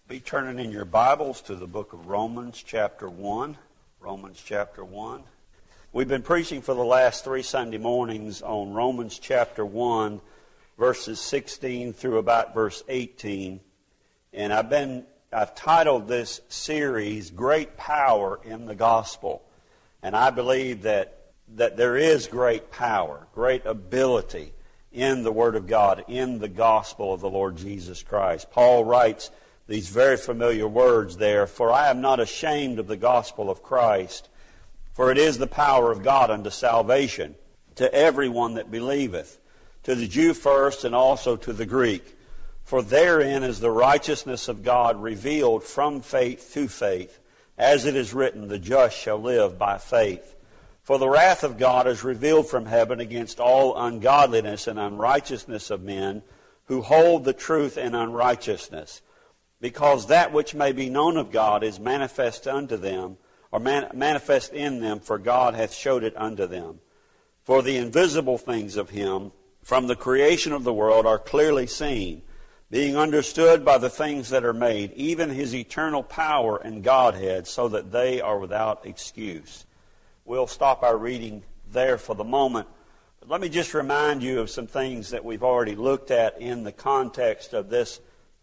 Be turning in your Bibles to the book of Romans chapter 1. Romans chapter 1. We've been preaching for the last 3 Sunday mornings on Romans chapter 1, verses 16 through about verse 18. And I've titled this series, Great Power in the Gospel. And I believe that there is great power, great ability in the Word of God, in the gospel of the Lord Jesus Christ. Paul writes these very familiar words there, "For I am not ashamed of the gospel of Christ, for it is the power of God unto salvation to everyone that believeth, to the Jew first and also to the Greek. For therein is the righteousness of God revealed from faith to faith, as it is written, the just shall live by faith. For the wrath of God is revealed from heaven against all ungodliness and unrighteousness of men who hold the truth in unrighteousness. Because that which may be known of God is manifest unto them, or manifest in them, for God hath showed it unto them. For the invisible things of Him from the creation of the world are clearly seen, being understood by the things that are made, even His eternal power and Godhead, so that they are without excuse." We'll stop our reading there for the moment. But let me just remind you of some things that we've already looked at in the context of this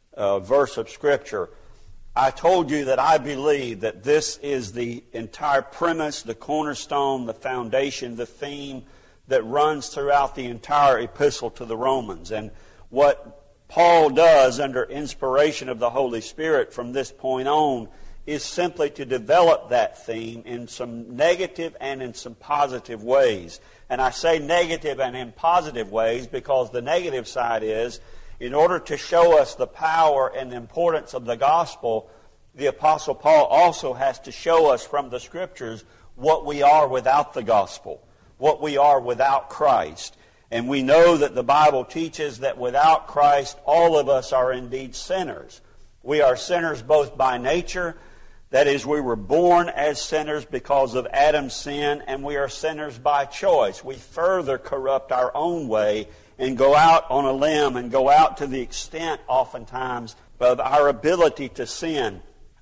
verse of Scripture. I told you that I believe that this is the entire premise, the cornerstone, the foundation, the theme that runs throughout the entire epistle to the Romans. And what Paul does under inspiration of the Holy Spirit from this point on is simply to develop that theme in some negative and in some positive ways. And I say negative and in positive ways because the negative side is, in order to show us the power and importance of the gospel, the Apostle Paul also has to show us from the Scriptures what we are without the gospel, what we are without Christ. And we know that the Bible teaches that without Christ, all of us are indeed sinners. We are sinners both by nature, that is, we were born as sinners because of Adam's sin, and we are sinners by choice. We further corrupt our own way and go out on a limb and go out to the extent, oftentimes, of our ability to sin.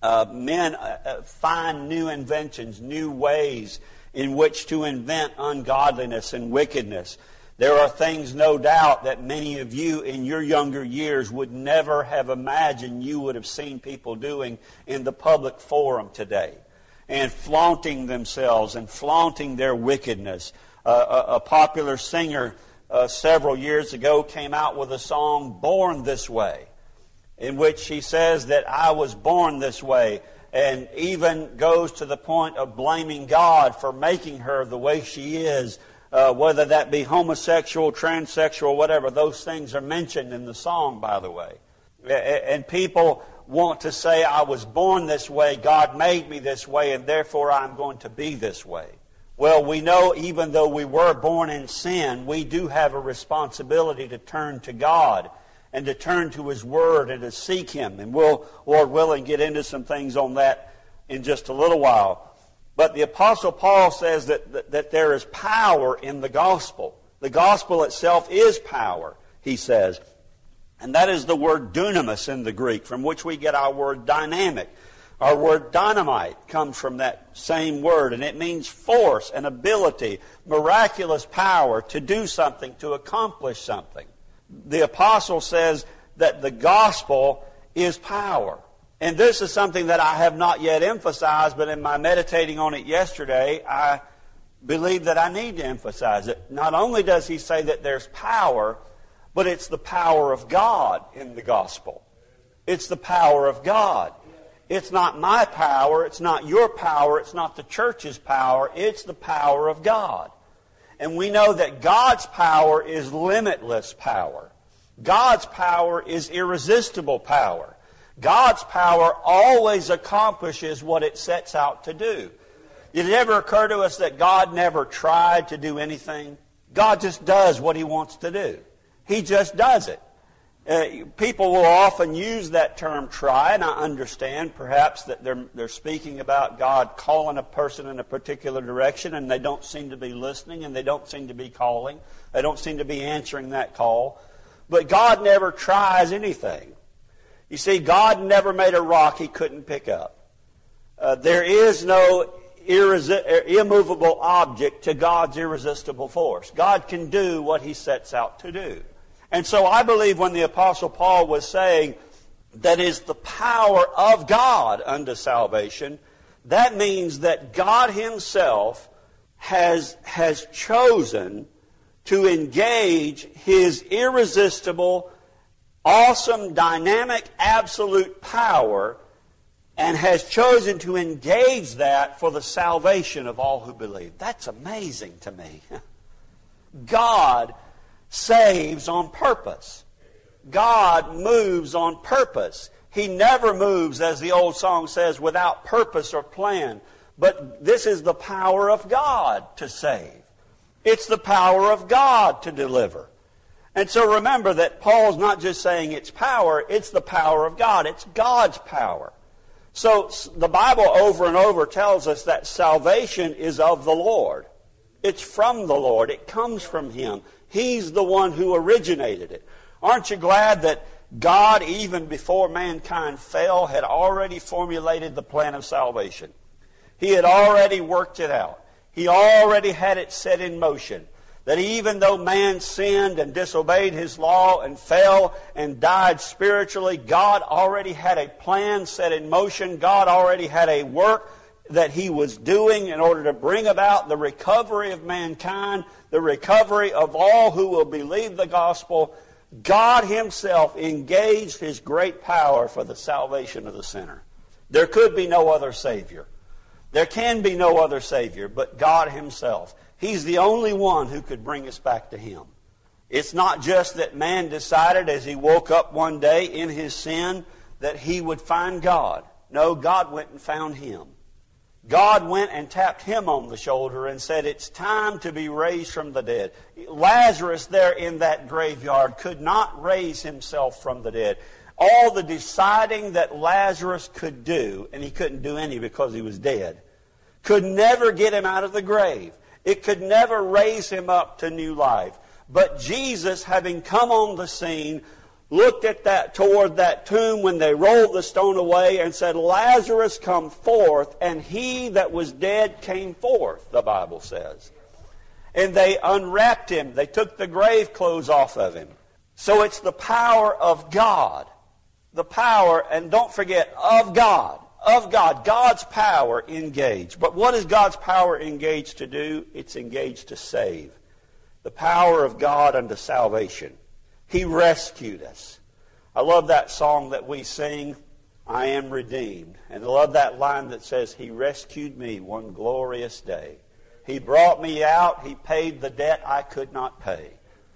Men find new inventions, new ways in which to invent ungodliness and wickedness. There are things, no doubt, that many of you in your younger years would never have imagined you would have seen people doing in the public forum today, and flaunting themselves and flaunting their wickedness. A popular singer several years ago came out with a song, "Born This Way," in which she says that I was born this way, and even goes to the point of blaming God for making her the way she is, whether that be homosexual, transsexual, whatever. Those things are mentioned in the song, by the way. And people want to say, I was born this way, God made me this way, and therefore I'm going to be this way. Well, we know even though we were born in sin, we do have a responsibility to turn to God and to turn to His Word and to seek Him. And we'll, Lord willing, get into some things on that in just a little while. But the Apostle Paul says that there is power in the gospel. The gospel itself is power, he says. And that is the word dunamis in the Greek, from which we get our word dynamic. Our word dynamite comes from that same word, and it means force and ability, miraculous power to do something, to accomplish something. The apostle says that the gospel is power. And this is something that I have not yet emphasized, but in my meditating on it yesterday, I believe that I need to emphasize it. Not only does he say that there's power, but it's the power of God in the gospel. It's the power of God. It's not my power, it's not your power, it's not the church's power, it's the power of God. And we know that God's power is limitless power. God's power is irresistible power. God's power always accomplishes what it sets out to do. Did it ever occur to us that God never tried to do anything? God just does what He wants to do. He just does it. People will often use that term try, and I understand perhaps that they're speaking about God calling a person in a particular direction, and they don't seem to be listening, and they don't seem to be calling. They don't seem to be answering that call. But God never tries anything. You see, God never made a rock He couldn't pick up. There is no immovable object to God's irresistible force. God can do what He sets out to do. And so I believe when the Apostle Paul was saying that is the power of God unto salvation, that means that God Himself has chosen to engage His irresistible, awesome, dynamic, absolute power, and has chosen to engage that for the salvation of all who believe. That's amazing to me. God saves on purpose. God moves on purpose. He never moves, as the old song says, without purpose or plan. But this is the power of God to save. It's the power of God to deliver. And so remember that Paul's not just saying it's power, it's the power of God. It's God's power. So the Bible over and over tells us that salvation is of the Lord. It's from the Lord. It comes from Him. He's the one who originated it. Aren't you glad that God, even before mankind fell, had already formulated the plan of salvation? He had already worked it out. He already had it set in motion. That even though man sinned and disobeyed His law and fell and died spiritually, God already had a plan set in motion. God already had a work that He was doing in order to bring about the recovery of mankind, the recovery of all who will believe the gospel. God Himself engaged His great power for the salvation of the sinner. There could be no other Savior. There can be no other Savior but God Himself. He's the only one who could bring us back to Him. It's not just that man decided as he woke up one day in his sin that he would find God. No, God went and found him. God went and tapped him on the shoulder and said, it's time to be raised from the dead. Lazarus there in that graveyard could not raise himself from the dead. All the deciding that Lazarus could do, and he couldn't do any because he was dead, could never get him out of the grave. It could never raise him up to new life. But Jesus, having come on the scene, looked at toward that tomb when they rolled the stone away and said, Lazarus, come forth. And he that was dead came forth, the Bible says. And they unwrapped him. They took the grave clothes off of him. So it's the power of God. The power, and don't forget, of God. Of God. God's power engaged. But what is God's power engaged to do? It's engaged to save. The power of God unto salvation. He rescued us. I love that song that we sing, I am redeemed. And I love that line that says, He rescued me one glorious day. He brought me out. He paid the debt I could not pay.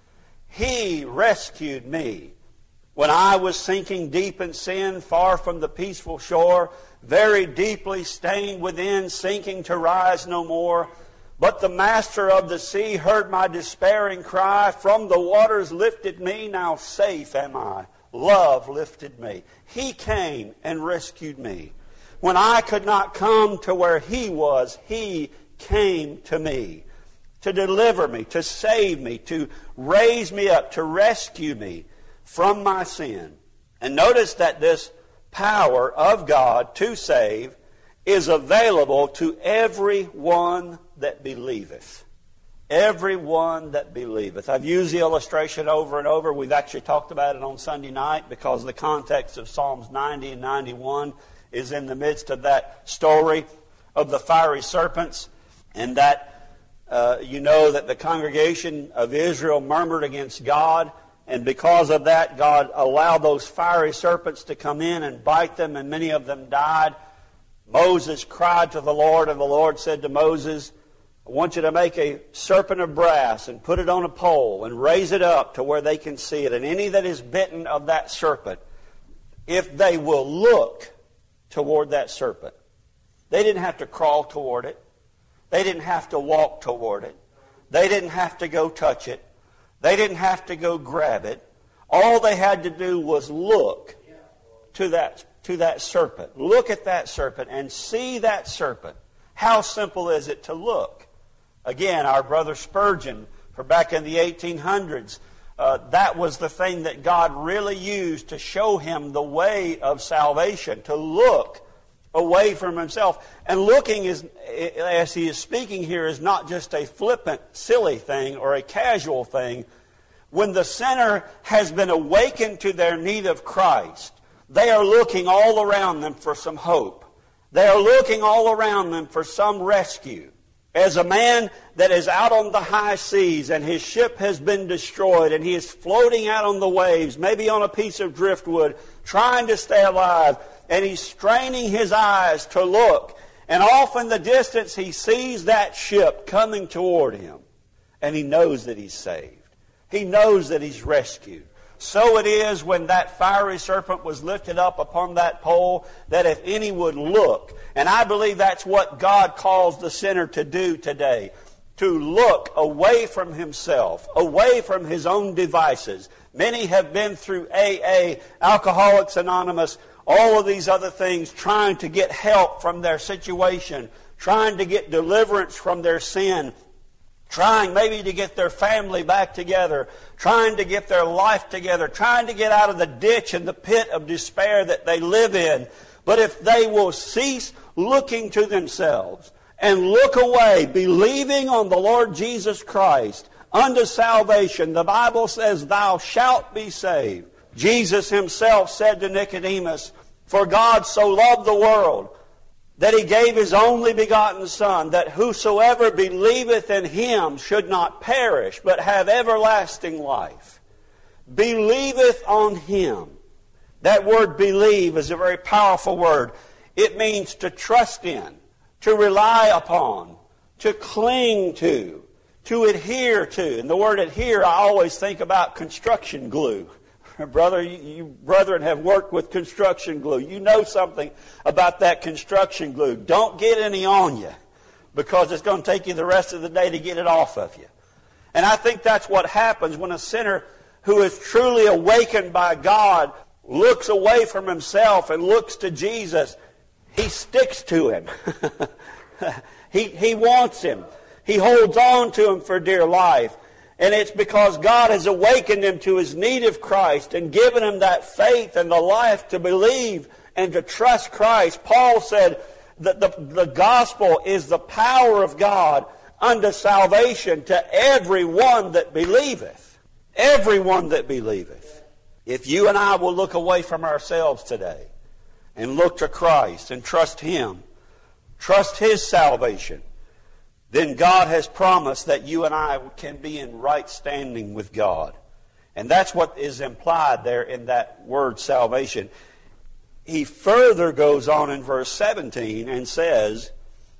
He rescued me when I was sinking deep in sin, far from the peaceful shore, very deeply stained within, sinking to rise no more. But the master of the sea heard my despairing cry. From the waters lifted me, now safe am I. Love lifted me. He came and rescued me. When I could not come to where He was, He came to me to deliver me, to save me, to raise me up, to rescue me from my sin. And notice that this power of God to save is available to everyone that believeth. Everyone that believeth. I've used the illustration over and over. We've actually talked about it on Sunday night because the context of Psalms 90 and 91 is in the midst of that story of the fiery serpents, and that you know that the congregation of Israel murmured against God, and because of that, God allowed those fiery serpents to come in and bite them, and many of them died. Moses cried to the Lord, and the Lord said to Moses, I want you to make a serpent of brass and put it on a pole and raise it up to where they can see it. And any that is bitten of that serpent, if they will look toward that serpent. They didn't have to crawl toward it. They didn't have to walk toward it. They didn't have to go touch it. They didn't have to go grab it. All they had to do was look to that serpent. Look at that serpent and see that serpent. How simple is it to look? Again, our brother Spurgeon, for back in the 1800s, that was the thing that God really used to show him the way of salvation, to look away from himself. And looking, as he is speaking here, is not just a flippant, silly thing or a casual thing. When the sinner has been awakened to their need of Christ, they are looking all around them for some hope. They are looking all around them for some rescue. As a man that is out on the high seas and his ship has been destroyed and he is floating out on the waves, maybe on a piece of driftwood, trying to stay alive, and he's straining his eyes to look, and off in the distance he sees that ship coming toward him, and he knows that he's saved. He knows that he's rescued. So it is when that fiery serpent was lifted up upon that pole, that if any would look, and I believe that's what God calls the sinner to do today, to look away from himself, away from his own devices. Many have been through AA, Alcoholics Anonymous, all of these other things, trying to get help from their situation, trying to get deliverance from their sin, trying maybe to get their family back together, trying to get their life together, trying to get out of the ditch and the pit of despair that they live in. But if they will cease looking to themselves and look away, believing on the Lord Jesus Christ unto salvation, the Bible says, "Thou shalt be saved." Jesus himself said to Nicodemus, "For God so loved the world, that he gave his only begotten Son, that whosoever believeth in him should not perish, but have everlasting life." Believeth on him. That word believe is a very powerful word. It means to trust in, to rely upon, to cling to adhere to. And the word adhere, I always think about construction glue. Brother, you brethren have worked with construction glue. You know something about that construction glue. Don't get any on you, because it's going to take you the rest of the day to get it off of you. And I think that's what happens when a sinner who is truly awakened by God looks away from himself and looks to Jesus. He sticks to him. He wants him. He holds on to him for dear life. And it's because God has awakened him to his need of Christ and given him that faith and the life to believe and to trust Christ. Paul said that the gospel is the power of God unto salvation to everyone that believeth. Everyone that believeth. If you and I will look away from ourselves today and look to Christ and trust him, trust his salvation, then God has promised that you and I can be in right standing with God. And that's what is implied there in that word salvation. He further goes on in verse 17 and says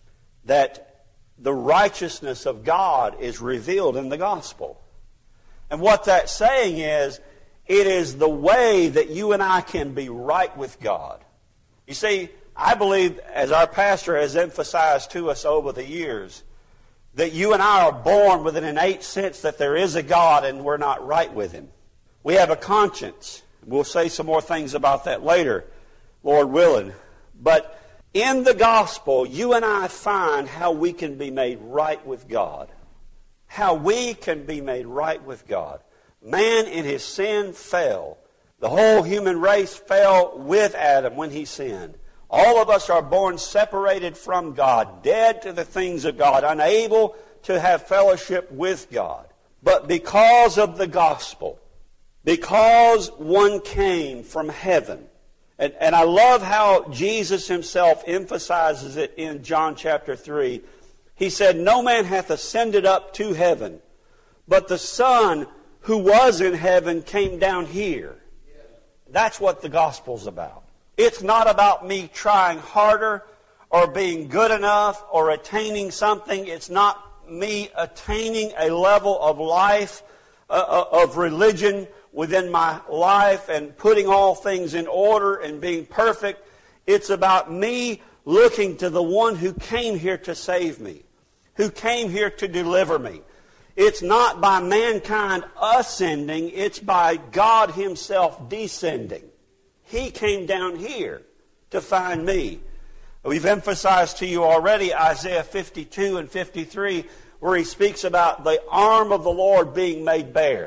that the righteousness of God is revealed in the gospel. And what that's saying is, it is the way that you and I can be right with God. You see, I believe, as our pastor has emphasized to us over the years, that you and I are born with an innate sense that there is a God and we're not right with him. We have a conscience. We'll say some more things about that later, Lord willing. But in the gospel, you and I find how we can be made right with God. How we can be made right with God. Man in his sin fell. The whole human race fell with Adam when he sinned. All of us are born separated from God, dead to the things of God, unable to have fellowship with God. But because of the gospel, because one came from heaven, and I love how Jesus himself emphasizes it in John chapter 3. He said, "No man hath ascended up to heaven, but the Son who was in heaven came down here." That's what the gospel's about. It's not about me trying harder or being good enough or attaining something. It's not me attaining a level of life, of religion within my life and putting all things in order and being perfect. It's about me looking to the one who came here to save me, who came here to deliver me. It's not by mankind ascending, it's by God himself descending. He came down here to find me. We've emphasized to you already Isaiah 52 and 53, where he speaks about the arm of the Lord being made bare.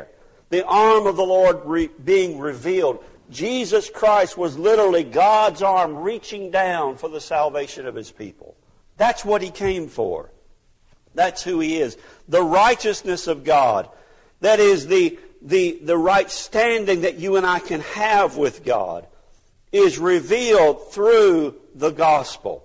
The arm of the Lord being revealed. Jesus Christ was literally God's arm reaching down for the salvation of His people. That's what He came for. That's who He is. The righteousness of God. That is the right standing that you and I can have with God is revealed through the gospel.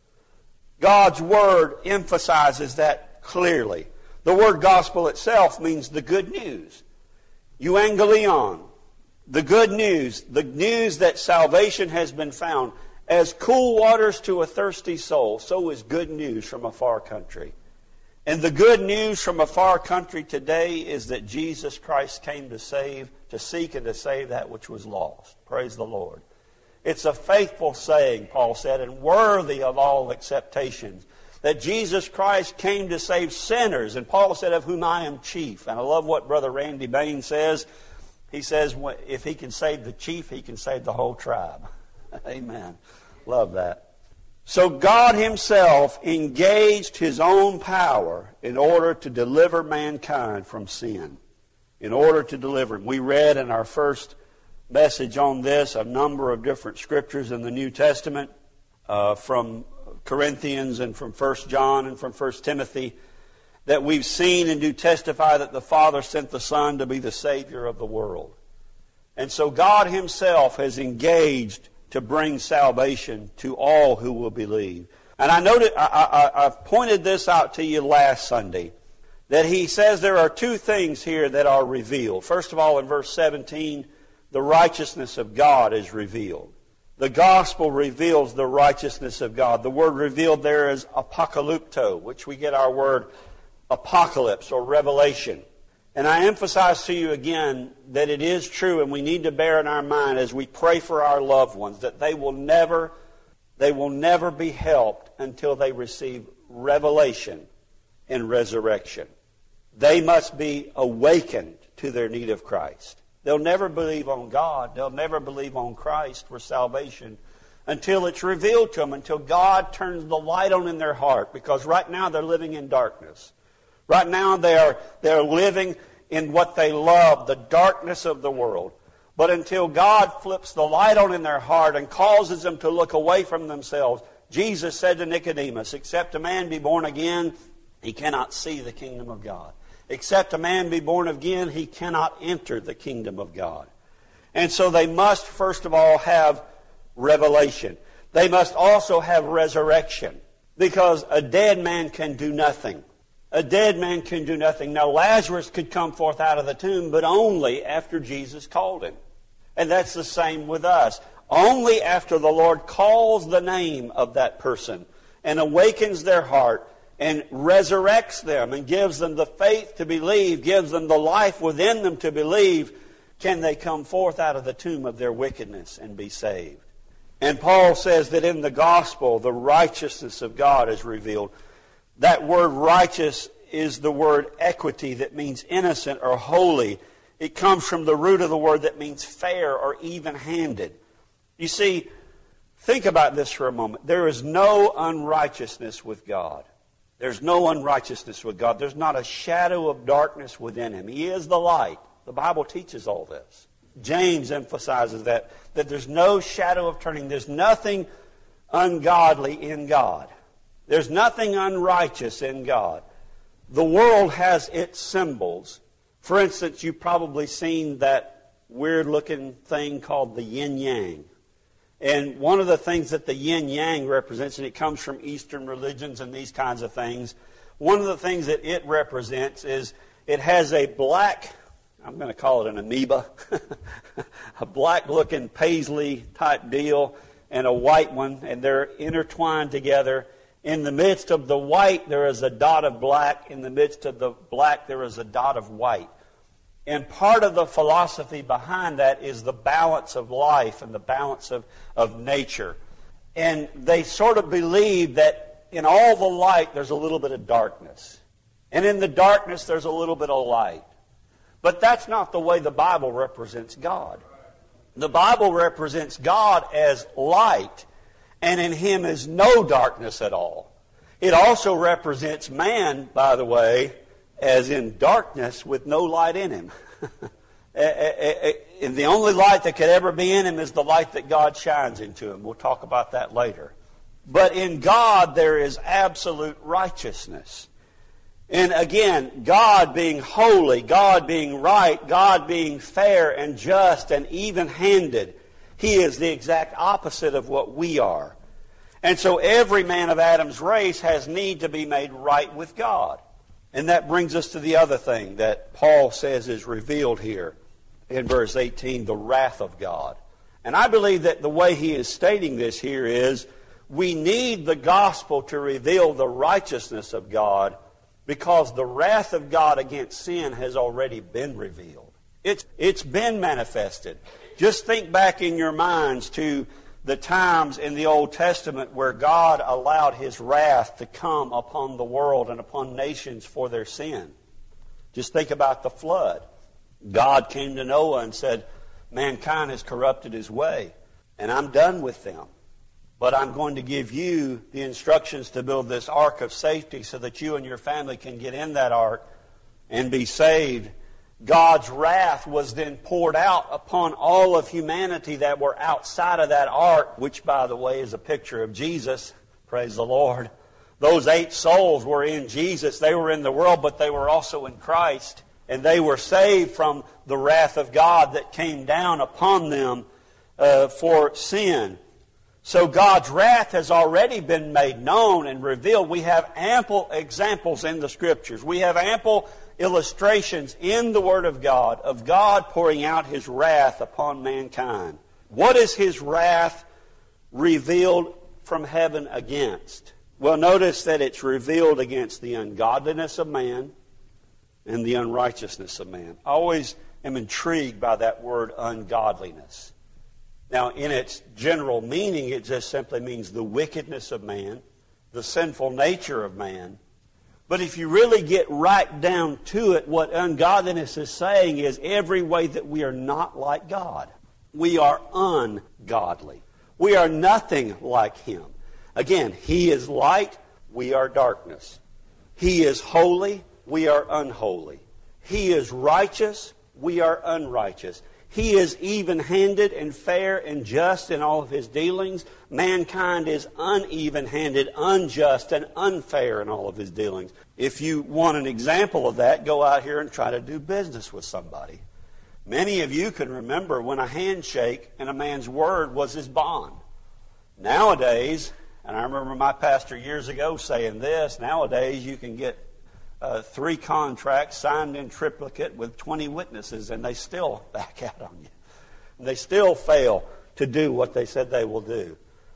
God's Word emphasizes that clearly. The word gospel itself means the good news. Euangelion, the good news, the news that salvation has been found. As cool waters to a thirsty soul, so is good news from a far country. And the good news from a far country today is that Jesus Christ came to seek and to save that which was lost. Praise the Lord. It's a faithful saying, Paul said, and worthy of all acceptation, that Jesus Christ came to save sinners. And Paul said, of whom I am chief. And I love what Brother Randy Bain says. He says, if he can save the chief, he can save the whole tribe. Amen. Love that. So God Himself engaged His own power in order to deliver mankind from sin. In order to deliver him. We read in our first message on this a number of different scriptures in the New Testament from Corinthians and from 1 John and from 1 Timothy that we've seen and do testify that the Father sent the Son to be the Savior of the world. And so God Himself has engaged to bring salvation to all who will believe. And I've pointed this out to you last Sunday, that He says there are two things here that are revealed. First of all, in verse 17, the righteousness of God is revealed. The gospel reveals the righteousness of God. The word revealed there is apocalypto, which we get our word apocalypse or revelation. And I emphasize to you again that it is true, and we need to bear in our mind as we pray for our loved ones that they will never be helped until they receive revelation and resurrection. They must be awakened to their need of Christ. They'll never believe on God. They'll never believe on Christ for salvation until it's revealed to them, until God turns the light on in their heart. Because right now they're living in darkness. Right now they're living in what they love, the darkness of the world. But until God flips the light on in their heart and causes them to look away from themselves, Jesus said to Nicodemus, except a man be born again, he cannot see the kingdom of God. Except a man be born again, he cannot enter the kingdom of God. And so they must, first of all, have revelation. They must also have resurrection. Because a dead man can do nothing. A dead man can do nothing. Now, Lazarus could come forth out of the tomb, but only after Jesus called him. And that's the same with us. Only after the Lord calls the name of that person and awakens their heart and resurrects them and gives them the faith to believe, gives them the life within them to believe, can they come forth out of the tomb of their wickedness and be saved. And Paul says that in the gospel, the righteousness of God is revealed. That word righteous is the word equity, that means innocent or holy. It comes from the root of the word that means fair or even-handed. You see, think about this for a moment. There is no unrighteousness with God. There's no unrighteousness with God. There's not a shadow of darkness within Him. He is the light. The Bible teaches all this. James emphasizes that there's no shadow of turning. There's nothing ungodly in God. There's nothing unrighteous in God. The world has its symbols. For instance, you've probably seen that weird-looking thing called the yin-yang. And one of the things that the yin-yang represents, and it comes from Eastern religions and these kinds of things, one of the things that it represents is it has a black, I'm going to call it an amoeba, a black-looking paisley-type deal and a white one, and they're intertwined together. In the midst of the white, there is a dot of black. In the midst of the black, there is a dot of white. And part of the philosophy behind that is the balance of life and the balance of nature. And they sort of believe that in all the light, there's a little bit of darkness. And in the darkness, there's a little bit of light. But that's not the way the Bible represents God. The Bible represents God as light, and in Him is no darkness at all. It also represents man, by the way, as in darkness with no light in him. And the only light that could ever be in him is the light that God shines into him. We'll talk about that later. But in God there is absolute righteousness. And again, God being holy, God being right, God being fair and just and even-handed, He is the exact opposite of what we are. And so every man of Adam's race has need to be made right with God. And that brings us to the other thing that Paul says is revealed here in verse 18, the wrath of God. And I believe that the way he is stating this here is, we need the gospel to reveal the righteousness of God, because the wrath of God against sin has already been revealed. It's been manifested. Just think back in your minds to the times in the Old Testament where God allowed His wrath to come upon the world and upon nations for their sin. Just think about the flood. God came to Noah and said, mankind has corrupted his way, and I'm done with them. But I'm going to give you the instructions to build this ark of safety so that you and your family can get in that ark and be saved. God's wrath was then poured out upon all of humanity that were outside of that ark, which, by the way, is a picture of Jesus. Praise the Lord. Those 8 souls were in Jesus. They were in the world, but they were also in Christ. And they were saved from the wrath of God that came down upon them for sin. So God's wrath has already been made known and revealed. We have ample examples in the Scriptures. We have ample illustrations in the Word of God pouring out His wrath upon mankind. What is His wrath revealed from heaven against? Well, notice that it's revealed against the ungodliness of man and the unrighteousness of man. I always am intrigued by that word ungodliness. Now, in its general meaning, it just simply means the wickedness of man, the sinful nature of man. But if you really get right down to it, what ungodliness is saying is every way that we are not like God. We are ungodly. We are nothing like Him. Again, He is light, we are darkness. He is holy, we are unholy. He is righteous, we are unrighteous. He is even-handed and fair and just in all of His dealings. Mankind is uneven-handed, unjust, and unfair in all of his dealings. If you want an example of that, go out here and try to do business with somebody. Many of you can remember when a handshake and a man's word was his bond. Nowadays, and I remember my pastor years ago saying this, nowadays you can get 3 contracts signed in triplicate with 20 witnesses, and they still back out on you. And they still fail to do what they said they will do.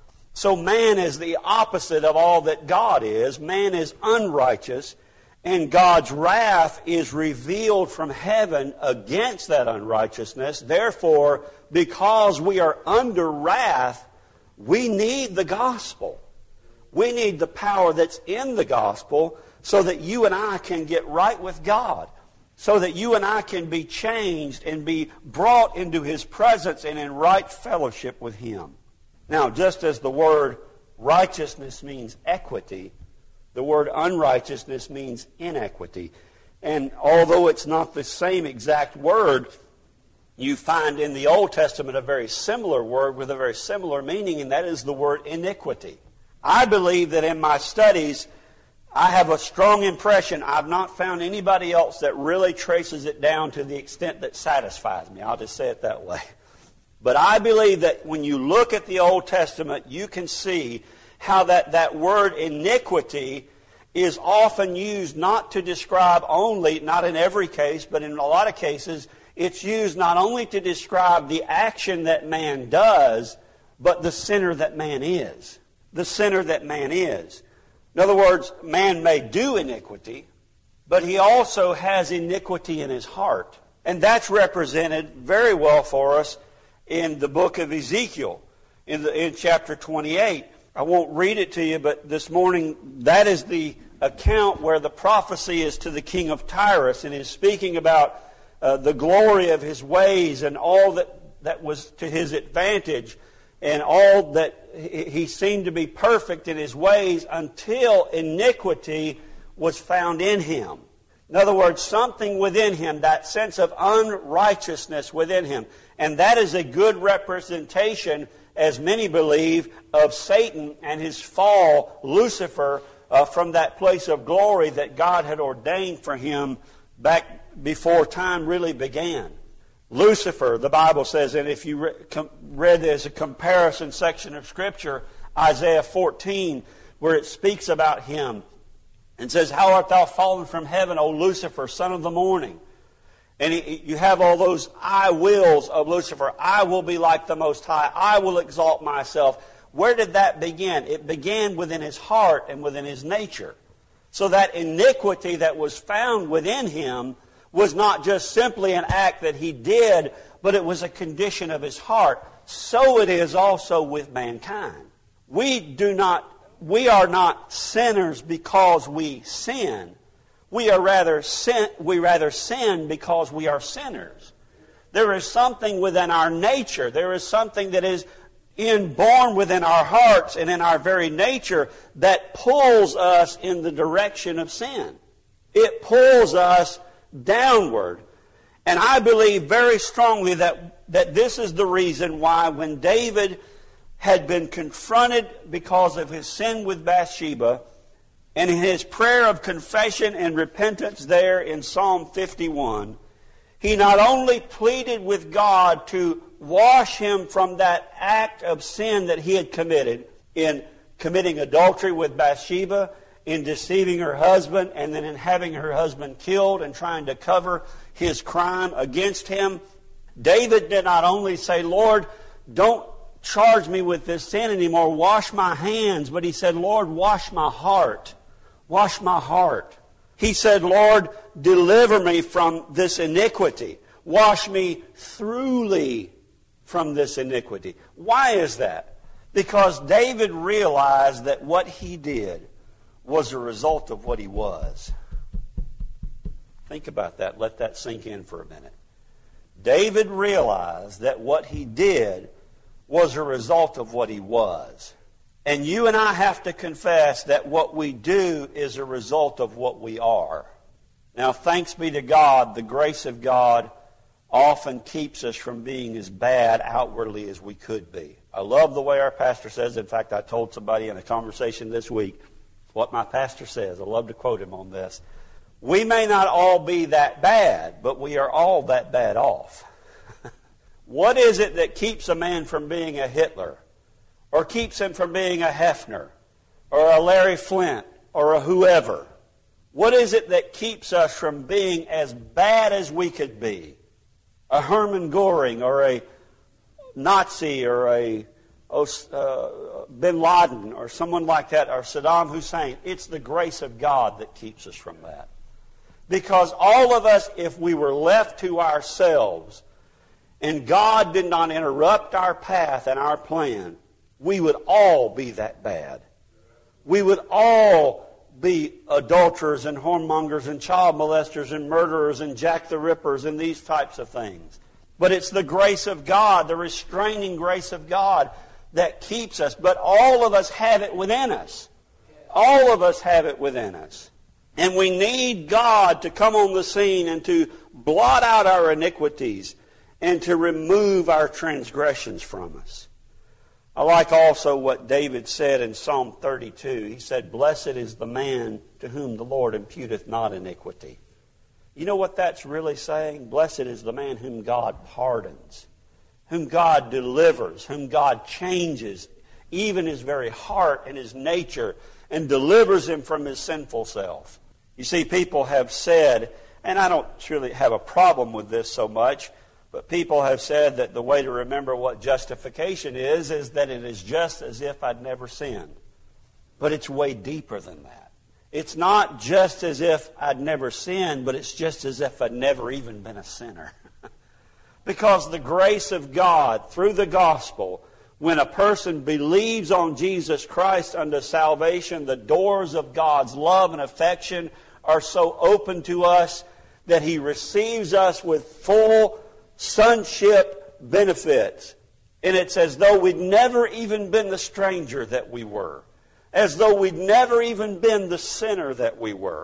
So man is the opposite of all that God is. Man is unrighteous, and God's wrath is revealed from heaven against that unrighteousness. Therefore, because we are under wrath, we need the gospel. We need the power that's in the gospel so that you and I can get right with God, so that you and I can be changed and be brought into His presence and in right fellowship with Him. Now, just as the word righteousness means equity, the word unrighteousness means inequity. And although it's not the same exact word, you find in the Old Testament a very similar word with a very similar meaning, and that is the word iniquity. I believe that in my studies, I have a strong impression. I've not found anybody else that really traces it down to the extent that satisfies me. I'll just say it that way. But I believe that when you look at the Old Testament, you can see how that word iniquity is often used not to describe only, not in every case, but in a lot of cases, it's used not only to describe the action that man does, but the sinner that man is. The sinner that man is. In other words, man may do iniquity, but he also has iniquity in his heart. And that's represented very well for us in the book of Ezekiel, in chapter 28. I won't read it to you, but this morning, that is the account where the prophecy is to the king of Tyrus, and is speaking about the glory of his ways and all that was to his advantage, and all that he seemed to be perfect in his ways until iniquity was found in him. In other words, something within him, that sense of unrighteousness within him. And that is a good representation, as many believe, of Satan and his fall, Lucifer, from that place of glory that God had ordained for him back before time really began. Lucifer, the Bible says, and if you read this, a comparison section of Scripture, Isaiah 14, where it speaks about him, and says, "How art thou fallen from heaven, O Lucifer, son of the morning?" And you have all those I wills of Lucifer. I will be like the Most High. I will exalt myself. Where did that begin? It began within his heart and within his nature. So that iniquity that was found within him was not just simply an act that he did, but it was a condition of his heart. So it is also with mankind. We are not sinners because we sin. We rather sin because we are sinners. There is something within our nature. There is something that is inborn within our hearts and in our very nature that pulls us in the direction of sin. It pulls us downward. And I believe very strongly that this is the reason why when David had been confronted because of his sin with Bathsheba, and in his prayer of confession and repentance there in Psalm 51, he not only pleaded with God to wash him from that act of sin that he had committed in committing adultery with Bathsheba, in deceiving her husband, and then in having her husband killed and trying to cover his crime against him. David did not only say, "Lord, don't charge me with this sin anymore, wash my hands," but he said, "Lord, wash my heart. Wash my heart." He said, "Lord, deliver me from this iniquity. Wash me thoroughly from this iniquity." Why is that? Because David realized that what he did was a result of what he was. Think about that. Let that sink in for a minute. David realized that what he did was a result of what he was. And you and I have to confess that what we do is a result of what we are. Now, thanks be to God, the grace of God often keeps us from being as bad outwardly as we could be. I love the way our pastor says. In fact, I told somebody in a conversation this week what my pastor says. I love to quote him on this. We may not all be that bad, but we are all that bad off. What is it that keeps a man from being a Hitler? Or keeps him from being a Hefner? Or a Larry Flint? Or a whoever? What is it that keeps us from being as bad as we could be? A Hermann Göring or a Nazi or a Bin Laden or someone like that or Saddam Hussein. It's the grace of God that keeps us from that. Because all of us, if we were left to ourselves and God did not interrupt our path and our plan, we would all be that bad. We would all be adulterers and whoremongers and child molesters and murderers and Jack the Rippers and these types of things. But it's the grace of God, the restraining grace of God that keeps us. But all of us have it within us. All of us have it within us. And we need God to come on the scene and to blot out our iniquities and to remove our transgressions from us. I like also what David said in Psalm 32. He said, "Blessed is the man to whom the Lord imputeth not iniquity." You know what that's really saying? Blessed is the man whom God pardons, whom God delivers, whom God changes, even his very heart and his nature, and delivers him from his sinful self. You see, people have said, and I don't truly have a problem with this so much, but people have said that the way to remember what justification is that it is just as if I'd never sinned. But it's way deeper than that. It's not just as if I'd never sinned, but it's just as if I'd never even been a sinner. Because the grace of God through the gospel, when a person believes on Jesus Christ unto salvation, the doors of God's love and affection are so open to us that He receives us with full sonship benefits. And it's as though we'd never even been the stranger that we were. As though we'd never even been the sinner that we were.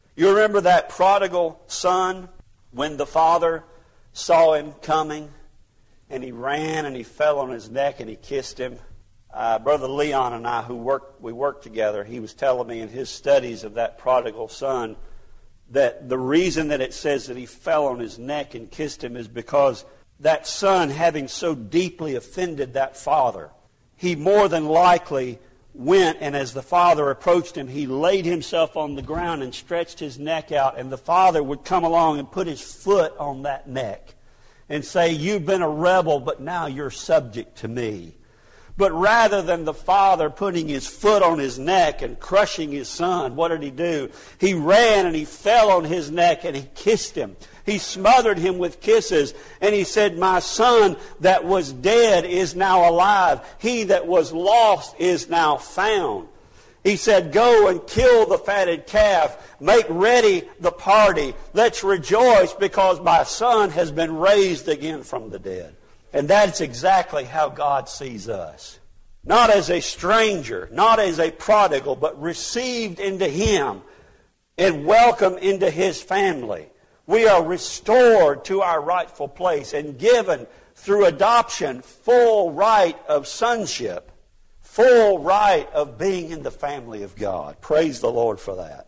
You remember that prodigal son when the father saw him coming and he ran and he fell on his neck and he kissed him? Brother Leon and I, we worked together, he was telling me in his studies of that prodigal son that the reason that it says that he fell on his neck and kissed him is because that son, having so deeply offended that father, he more than likely went, and as the father approached him, he laid himself on the ground and stretched his neck out, and the father would come along and put his foot on that neck and say, "You've been a rebel, but now you're subject to me." But rather than the father putting his foot on his neck and crushing his son, what did he do? He ran and he fell on his neck and he kissed him. He smothered him with kisses and he said, "My son that was dead is now alive. He that was lost is now found." He said, "Go and kill the fatted calf. Make ready the party. Let's rejoice because my son has been raised again from the dead." And that's exactly how God sees us. Not as a stranger, not as a prodigal, but received into Him and welcomed into His family. We are restored to our rightful place and given through adoption full right of sonship, full right of being in the family of God. Praise the Lord for that.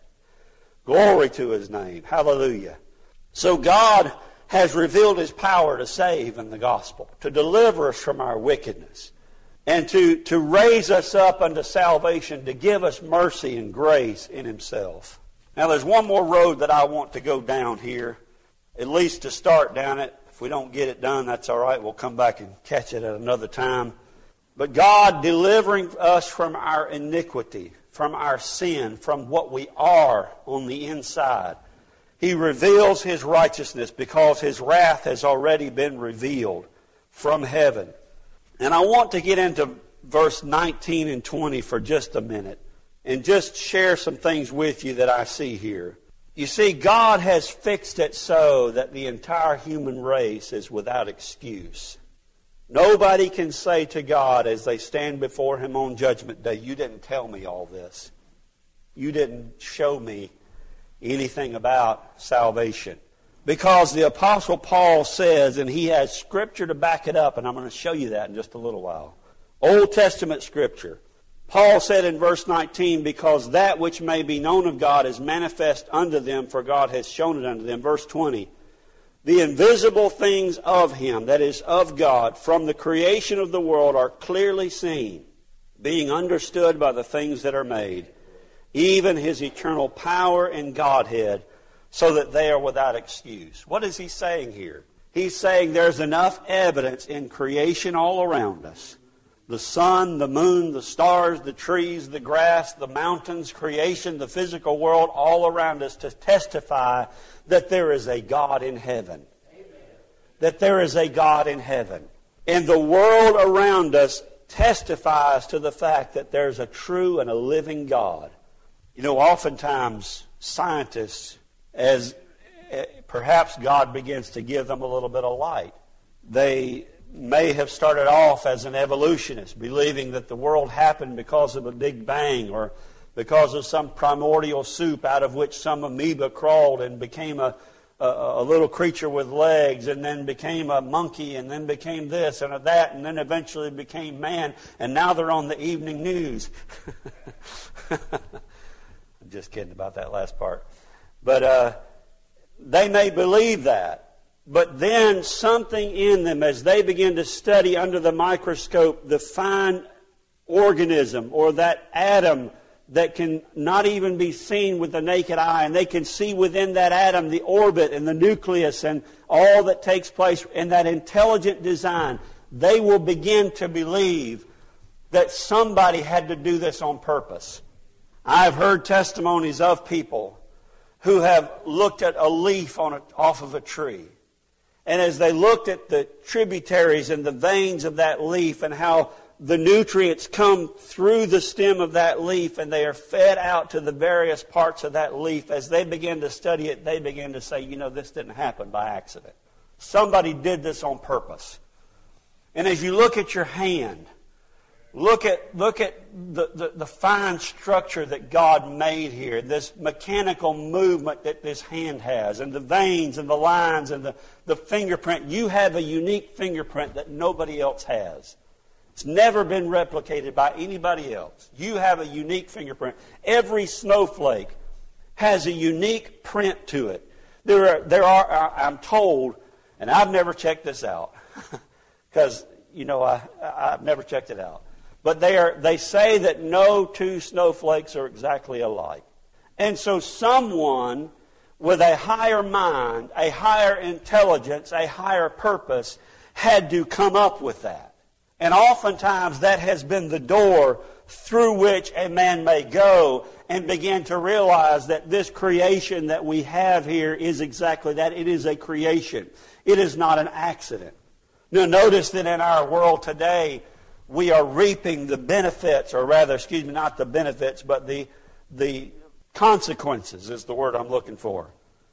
Glory to His name. Hallelujah. So God has revealed His power to save in the gospel, to deliver us from our wickedness, and to raise us up unto salvation, to give us mercy and grace in Himself. Now there's one more road that I want to go down here, at least to start down it. If we don't get it done, that's all right. We'll come back and catch it at another time. But God delivering us from our iniquity, from our sin, from what we are on the inside. He reveals His righteousness because His wrath has already been revealed from heaven. And I want to get into verse 19 and 20 for just a minute and just share some things with you that I see here. You see, God has fixed it so that the entire human race is without excuse. Nobody can say to God as they stand before Him on Judgment Day, "You didn't tell me all this. You didn't show me anything about salvation." Because the Apostle Paul says, and he has Scripture to back it up, and I'm going to show you that in just a little while. Old Testament Scripture. Paul said in verse 19, "Because that which may be known of God is manifest unto them, for God has shown it unto them." Verse 20, "The invisible things of Him, that is, of God, from the creation of the world are clearly seen, being understood by the things that are made, even His eternal power and Godhead, so that they are without excuse." What is he saying here? He's saying there's enough evidence in creation all around us. The sun, the moon, the stars, the trees, the grass, the mountains, creation, the physical world, all around us to testify that there is a God in heaven. Amen. That there is a God in heaven. And the world around us testifies to the fact that there's a true and a living God. You know, oftentimes scientists, as perhaps God begins to give them a little bit of light, they may have started off as an evolutionist, believing that the world happened because of a big bang or because of some primordial soup out of which some amoeba crawled and became a little creature with legs, and then became a monkey, and then became this and that, and then eventually became man, and now they're on the evening news. I'm just kidding about that last part. But they may believe that. But then something in them, as they begin to study under the microscope the fine organism or that atom that can not even be seen with the naked eye, and they can see within that atom the orbit and the nucleus and all that takes place in that intelligent design, they will begin to believe that somebody had to do this on purpose. I've heard testimonies of people who have looked at a leaf off of a tree. And as they looked at the tributaries and the veins of that leaf and how the nutrients come through the stem of that leaf and they are fed out to the various parts of that leaf, as they begin to study it, they begin to say, this didn't happen by accident. Somebody did this on purpose. And as you look at your hand, Look at the fine structure that God made here, this mechanical movement that this hand has, and the veins and the lines and the fingerprint. You have a unique fingerprint that nobody else has. It's never been replicated by anybody else. You have a unique fingerprint. Every snowflake has a unique print to it. There are I'm told, and I've never checked this out, because, I've never checked it out. But they say that no two snowflakes are exactly alike. And so someone with a higher mind, a higher intelligence, a higher purpose had to come up with that. And oftentimes that has been the door through which a man may go and begin to realize that this creation that we have here is exactly that. It is a creation. It is not an accident. Now notice that in our world today, we are reaping the benefits, or rather, not the benefits, but the consequences is the word I'm looking for,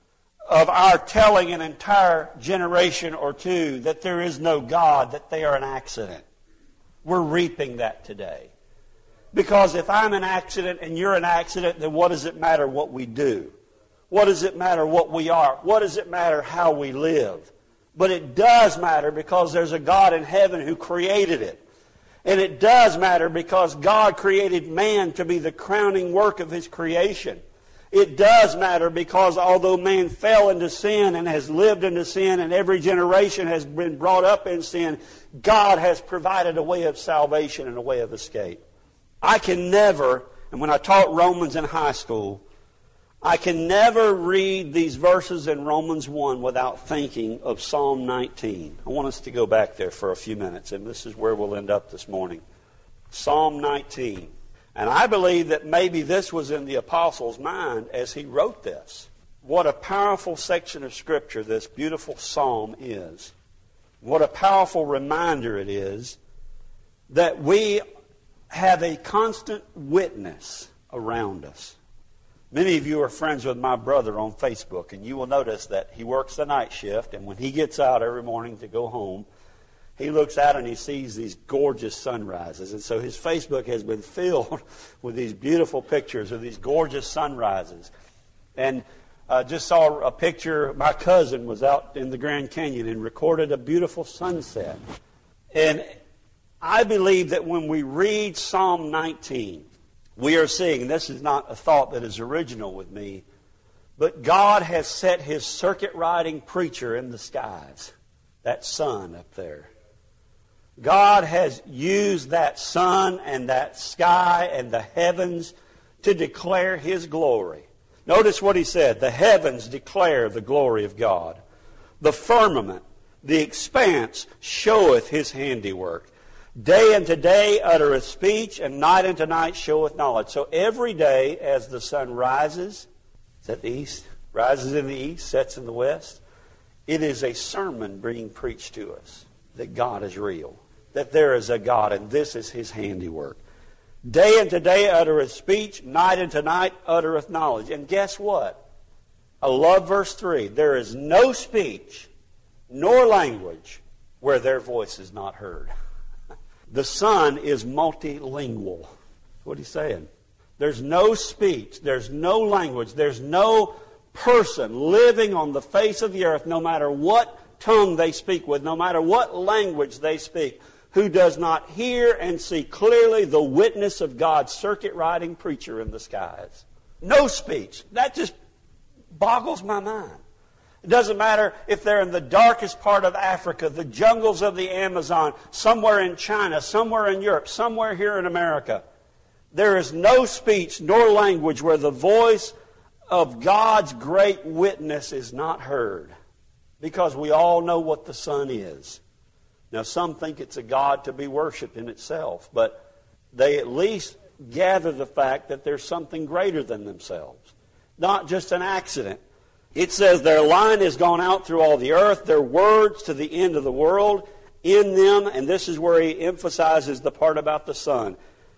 of our telling an entire generation or two that there is no God, that they are an accident. We're reaping that today. Because if I'm an accident and you're an accident, then what does it matter what we do? What does it matter what we are? What does it matter how we live? But it does matter because there's a God in heaven who created it. And it does matter because God created man to be the crowning work of His creation. It does matter because although man fell into sin and has lived into sin and every generation has been brought up in sin, God has provided a way of salvation and a way of escape. I can never, and when I taught Romans in high school, I can never read these verses in Romans 1 without thinking of Psalm 19. I want us to go back there for a few minutes, and this is where we'll end up this morning. Psalm 19. And I believe that maybe this was in the apostle's mind as he wrote this. What a powerful section of Scripture this beautiful psalm is. What a powerful reminder it is that we have a constant witness around us. Many of you are friends with my brother on Facebook, and you will notice that he works the night shift, and when he gets out every morning to go home, he looks out and he sees these gorgeous sunrises. And so his Facebook has been filled with these beautiful pictures of these gorgeous sunrises. And just saw a picture, my cousin was out in the Grand Canyon and recorded a beautiful sunset. And I believe that when we read Psalm 19, we are seeing, and this is not a thought that is original with me, but God has set His circuit-riding preacher in the skies, that sun up there. God has used that sun and that sky and the heavens to declare His glory. Notice what he said, the heavens declare the glory of God. The firmament, the expanse, showeth His handiwork. Day unto day uttereth speech, and night unto night showeth knowledge. So every day as the sun rises, it's at the east, rises in the east, sets in the west, it is a sermon being preached to us that God is real, that there is a God, and this is His handiwork. Day unto day uttereth speech, night unto night uttereth knowledge. And guess what? I love verse 3. There is no speech nor language where their voice is not heard. The Son is multilingual. That's what He's saying. There's no speech, there's no language, there's no person living on the face of the earth, no matter what tongue they speak with, no matter what language they speak, who does not hear and see clearly the witness of God's circuit-riding preacher in the skies. No speech. That just boggles my mind. It doesn't matter if they're in the darkest part of Africa, the jungles of the Amazon, somewhere in China, somewhere in Europe, somewhere here in America. There is no speech nor language where the voice of God's great witness is not heard. Because we all know what the sun is. Now, some think it's a God to be worshipped in itself, but they at least gather the fact that there's something greater than themselves. Not just an accident. It says their line has gone out through all the earth, their words to the end of the world. In them, and this is where he emphasizes the part about the sun,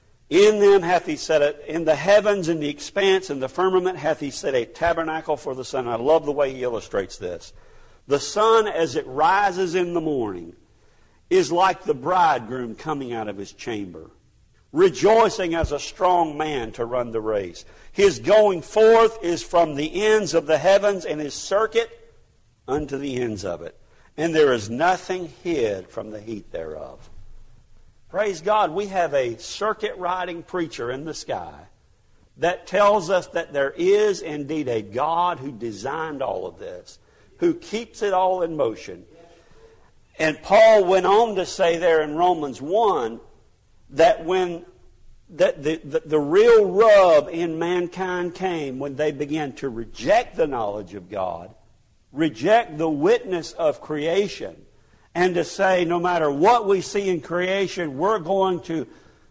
in them hath He set it, in the heavens, in the expanse, in the firmament hath He set a tabernacle for the sun. I love the way he illustrates this. The sun, as it rises in the morning, is like the bridegroom coming out of his chamber. rejoicing as a strong man to run the race. His going forth is from the ends of the heavens, and his circuit unto the ends of it. And there is nothing hid from the heat thereof. Praise God, we have a circuit-riding preacher in the sky that tells us that there is indeed a God who designed all of this, who keeps it all in motion. And Paul went on to say there in Romans 1 that when the real rub in mankind came when they began to reject the knowledge of God, reject the witness of creation, and to say no matter what we see in creation, we're going to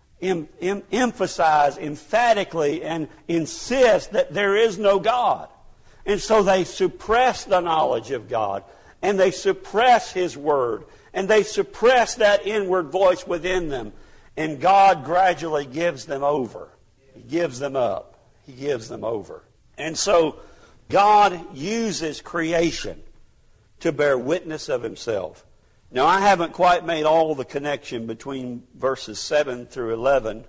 emphasize emphatically and insist that there is no God. And so they suppress the knowledge of God, and they suppress His Word, and they suppress that inward voice within them. And God gradually gives them over. He gives them up. He gives them over. And so God uses creation to bear witness of Himself. Now, I haven't quite made all the connection between verses 7 through 11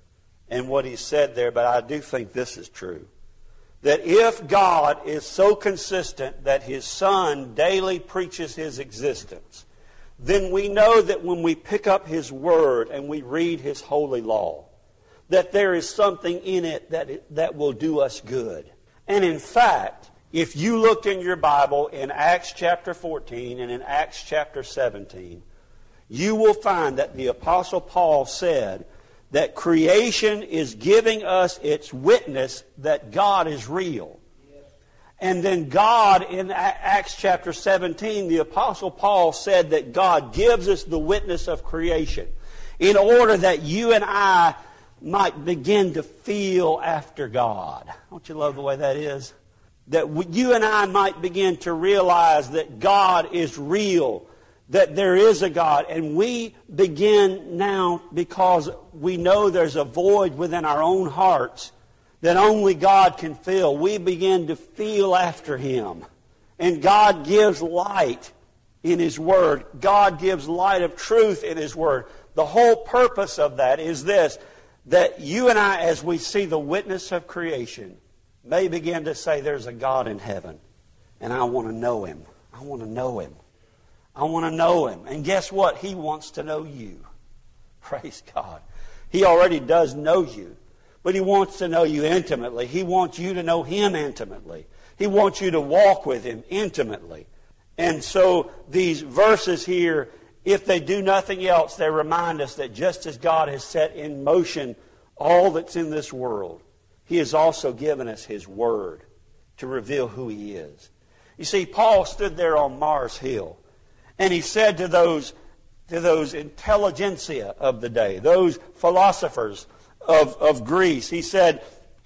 and what he said there, but I do think this is true. That if God is so consistent that His Son daily preaches His existence, then we know that when we pick up His Word and we read His holy law, that there is something in it that will do us good. And in fact, if you looked in your Bible in Acts chapter 14 and in Acts chapter 17, you will find that the Apostle Paul said that creation is giving us its witness that God is real. And then God, in Acts chapter 17, the Apostle Paul said that God gives us the witness of creation in order that you and I might begin to feel after God. Don't you love the way that is? That you and I might begin to realize that God is real, that there is a God. And we begin now, because we know there's a void within our own hearts that only God can fill, we begin to feel after Him. And God gives light in His Word. God gives light of truth in His Word. The whole purpose of that is this, that you and I, as we see the witness of creation, may begin to say there's a God in heaven, and I want to know Him. I want to know Him. I want to know Him. And guess what? He wants to know you. Praise God. He already does know you, but He wants to know you intimately. He wants you to know Him intimately. He wants you to walk with Him intimately. And so these verses here, if they do nothing else, they remind us that just as God has set in motion all that's in this world, He has also given us His Word to reveal who He is. You see, Paul stood there on Mars Hill, and he said to those intelligentsia of the day, those philosophers of Greece, he said,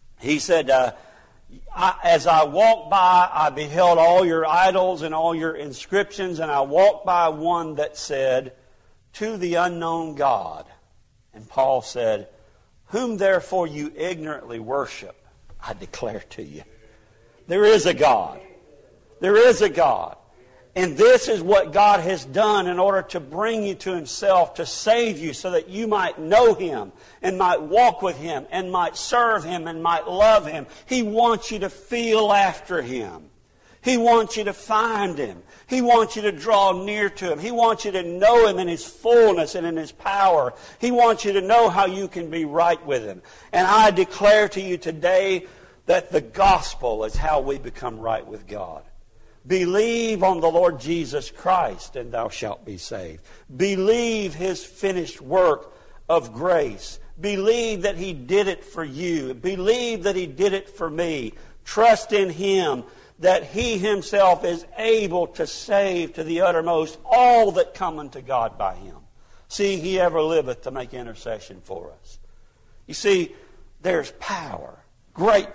as I walked by, I beheld all your idols and all your inscriptions, and I walked by one that said, to the unknown God. And Paul said, whom therefore you ignorantly worship, I declare to you. There is a God. There is a God. And this is what God has done in order to bring you to Himself, to save you so that you might know Him and might walk with Him and might serve Him and might love Him. He wants you to feel after Him. He wants you to find Him. He wants you to draw near to Him. He wants you to know Him in His fullness and in His power. He wants you to know how you can be right with Him. And I declare to you today that the gospel is how we become right with God. Believe on the Lord Jesus Christ and thou shalt be saved. Believe His finished work of grace. Believe that He did it for you. Believe that He did it for me. Trust in Him, that He Himself is able to save to the uttermost all that come unto God by Him, seeing He ever liveth to make intercession for us. You see, there's power in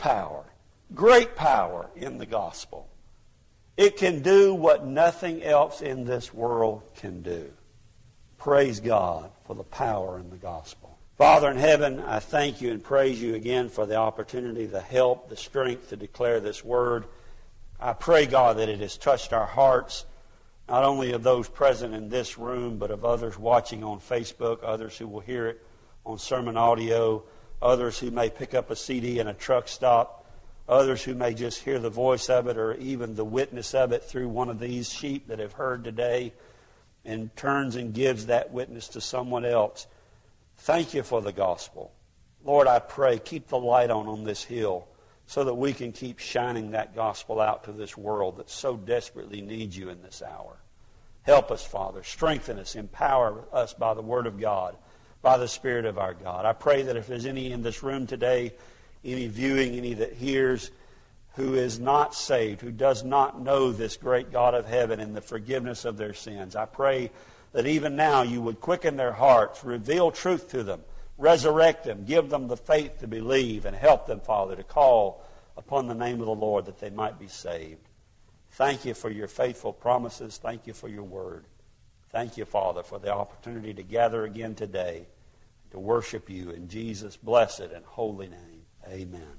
the gospel. It can do what nothing else in this world can do. Praise God for the power in the gospel. Father in heaven, I thank You and praise You again for the opportunity, the help, the strength to declare this word. I pray, God, that it has touched our hearts, not only of those present in this room, but of others watching on Facebook, others who will hear it on sermon audio, others who may pick up a CD in a truck stop, others who may just hear the voice of it or even the witness of it through one of these sheep that have heard today and turns and gives that witness to someone else. Thank you for the gospel. Lord, I pray, keep the light on this hill so that we can keep shining that gospel out to this world that so desperately needs you in this hour. Help us, Father. Strengthen us. Empower us by the Word of God, by the Spirit of our God. I pray that if there's any in this room today, any viewing, any that hears, who is not saved, who does not know this great God of heaven and the forgiveness of their sins, I pray that even now you would quicken their hearts, reveal truth to them, resurrect them, give them the faith to believe, and help them, Father, to call upon the name of the Lord that they might be saved. Thank you for your faithful promises. Thank you for your word. Thank you, Father, for the opportunity to gather again today to worship you in Jesus' blessed and holy name. Amen.